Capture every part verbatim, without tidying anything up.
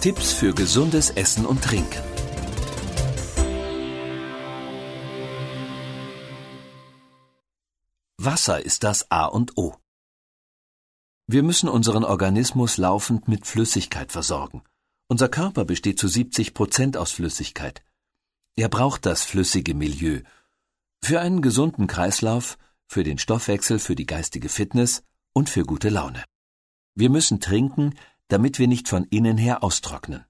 Tipps für gesundes Essen und Trinken. Wasser ist das A und O. Wir müssen unseren Organismus laufend mit Flüssigkeit versorgen. Unser Körper besteht zu siebzig Prozent aus Flüssigkeit. Er braucht das flüssige Milieu für einen gesunden Kreislauf, für den Stoffwechsel, für die geistige Fitness und für gute Laune. Wir müssen trinken, damit wir nicht von innen her austrocknen.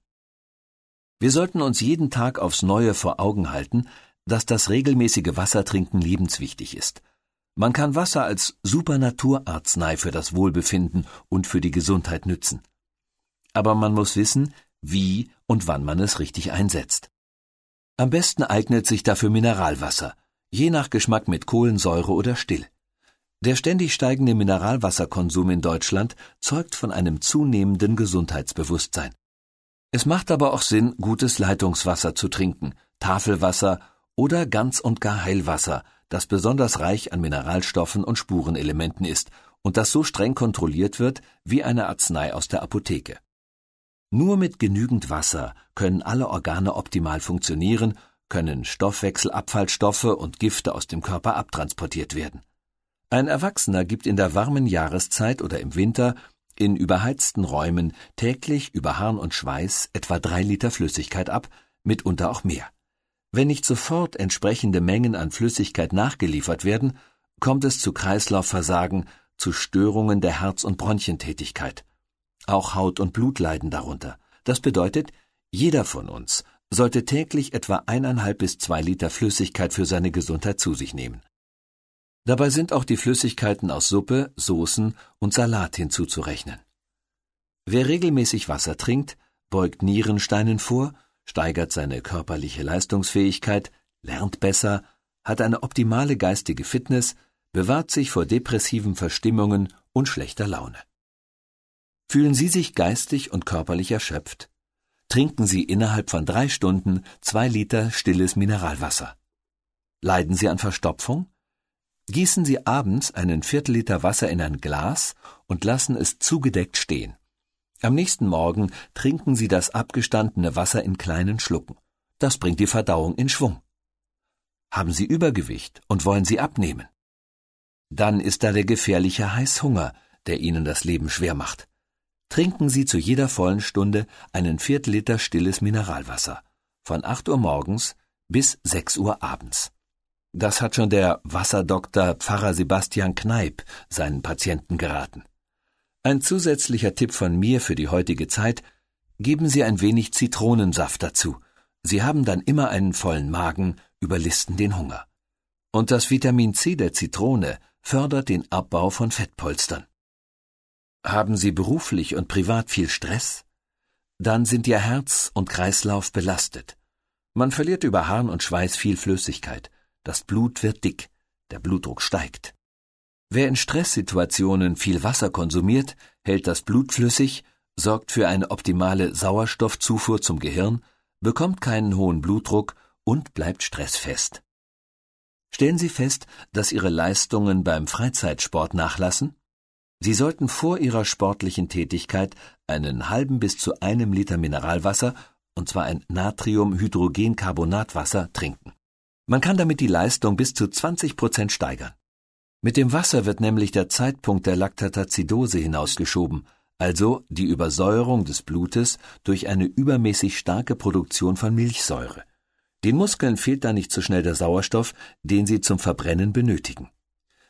Wir sollten uns jeden Tag aufs Neue vor Augen halten, dass das regelmäßige Wassertrinken lebenswichtig ist. Man kann Wasser als Supernaturarznei für das Wohlbefinden und für die Gesundheit nützen. Aber man muss wissen, wie und wann man es richtig einsetzt. Am besten eignet sich dafür Mineralwasser, je nach Geschmack mit Kohlensäure oder still. Der ständig steigende Mineralwasserkonsum in Deutschland zeugt von einem zunehmenden Gesundheitsbewusstsein. Es macht aber auch Sinn, gutes Leitungswasser zu trinken, Tafelwasser oder ganz und gar Heilwasser, das besonders reich an Mineralstoffen und Spurenelementen ist und das so streng kontrolliert wird wie eine Arznei aus der Apotheke. Nur mit genügend Wasser können alle Organe optimal funktionieren, können Stoffwechselabfallstoffe und Gifte aus dem Körper abtransportiert werden. Ein Erwachsener gibt in der warmen Jahreszeit oder im Winter in überheizten Räumen täglich über Harn und Schweiß etwa drei Liter Flüssigkeit ab, mitunter auch mehr. Wenn nicht sofort entsprechende Mengen an Flüssigkeit nachgeliefert werden, kommt es zu Kreislaufversagen, zu Störungen der Herz- und Bronchientätigkeit. Auch Haut und Blut leiden darunter. Das bedeutet, jeder von uns sollte täglich etwa eineinhalb bis zwei Liter Flüssigkeit für seine Gesundheit zu sich nehmen. Dabei sind auch die Flüssigkeiten aus Suppe, Soßen und Salat hinzuzurechnen. Wer regelmäßig Wasser trinkt, beugt Nierensteinen vor, steigert seine körperliche Leistungsfähigkeit, lernt besser, hat eine optimale geistige Fitness, bewahrt sich vor depressiven Verstimmungen und schlechter Laune. Fühlen Sie sich geistig und körperlich erschöpft? Trinken Sie innerhalb von drei Stunden zwei Liter stilles Mineralwasser. Leiden Sie an Verstopfung? Gießen Sie abends einen Viertelliter Wasser in ein Glas und lassen es zugedeckt stehen. Am nächsten Morgen trinken Sie das abgestandene Wasser in kleinen Schlucken. Das bringt die Verdauung in Schwung. Haben Sie Übergewicht und wollen Sie abnehmen? Dann ist da der gefährliche Heißhunger, der Ihnen das Leben schwer macht. Trinken Sie zu jeder vollen Stunde einen Viertelliter stilles Mineralwasser, von acht Uhr morgens bis sechs Uhr abends. Das hat schon der Wasserdoktor Pfarrer Sebastian Kneip seinen Patienten geraten. Ein zusätzlicher Tipp von mir für die heutige Zeit: Geben Sie ein wenig Zitronensaft dazu. Sie haben dann immer einen vollen Magen, überlisten den Hunger. Und das Vitamin C der Zitrone fördert den Abbau von Fettpolstern. Haben Sie beruflich und privat viel Stress? Dann sind Ihr Herz und Kreislauf belastet. Man verliert über Harn und Schweiß viel Flüssigkeit. Das Blut wird dick, der Blutdruck steigt. Wer in Stresssituationen viel Wasser konsumiert, hält das Blut flüssig, sorgt für eine optimale Sauerstoffzufuhr zum Gehirn, bekommt keinen hohen Blutdruck und bleibt stressfest. Stellen Sie fest, dass Ihre Leistungen beim Freizeitsport nachlassen? Sie sollten vor Ihrer sportlichen Tätigkeit einen halben bis zu einem Liter Mineralwasser, und zwar ein Natriumhydrogencarbonatwasser, trinken. Man kann damit die Leistung bis zu zwanzig Prozent steigern. Mit dem Wasser wird nämlich der Zeitpunkt der Laktatazidose hinausgeschoben, also die Übersäuerung des Blutes durch eine übermäßig starke Produktion von Milchsäure. Den Muskeln fehlt da nicht so schnell der Sauerstoff, den sie zum Verbrennen benötigen.